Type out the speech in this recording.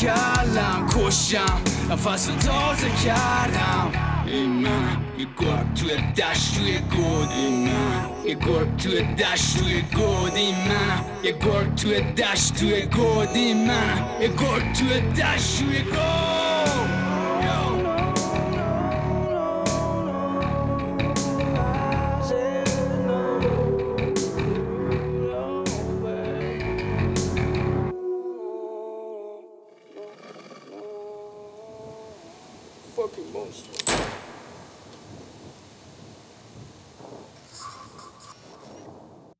کلم کشم نفس رو تازه کردم. این من یه گرگ توی دشت توی گود، این من یه گرگ توی دشت توی گود، این من یه گرگ توی دشت توی گود، این من یه گرگ توی دشت توی گود. Fucking monster.